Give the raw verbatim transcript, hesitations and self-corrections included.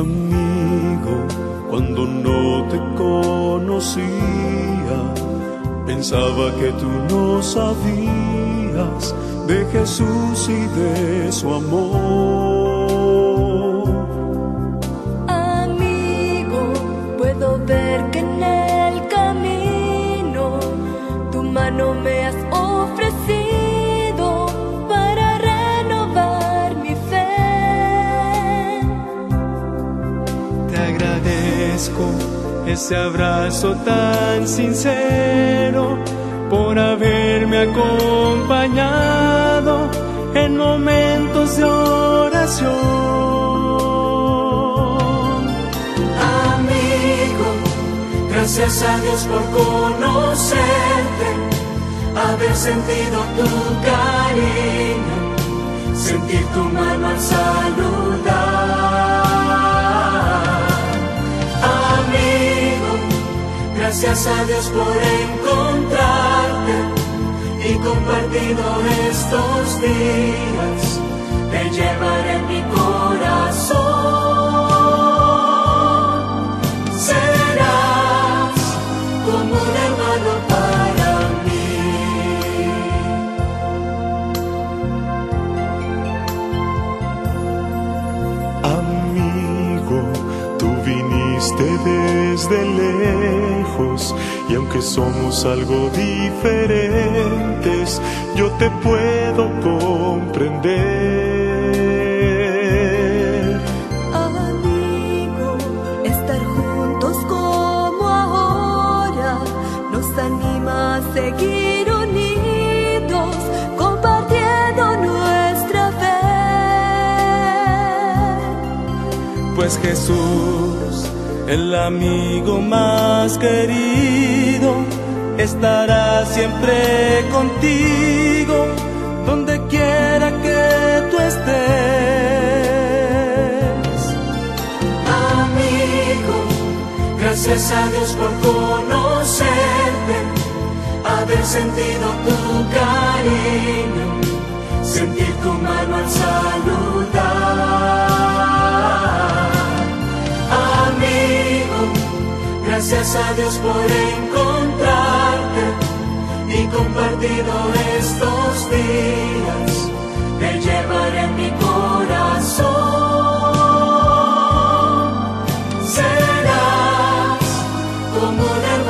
Amigo, cuando no te conocía, pensaba que tú no sabías de Jesús y de su amor. Amigo, puedo ver que en el camino tu mano me has ofrecido para renovar mi fe. Te agradezco ese abrazo tan sincero por haberme acompañado en momentos de oración. Amigo, gracias a Dios por conocerte, haber sentido tu cariño, sentir tu mano al saludar. Amigo, gracias a Dios por encontrarte y compartido estos días, te llevaré en mi corazón. Serás como un hermano para mí. Amigo, tú viniste desde lejos y aunque somos algo diferentes, yo te puedo comprender. Amigo, estar juntos como ahora nos anima a seguir unidos, compartiendo nuestra fe. Pues Jesús, el amigo más querido, estará siempre contigo, donde quiera que tú estés. Amigo, gracias a Dios por conocerte, haber sentido tu cariño, sentir tu mano al saludar. Amigo, gracias a Dios por encontrarte y compartido estos días, te llevaré en mi corazón. Serás como una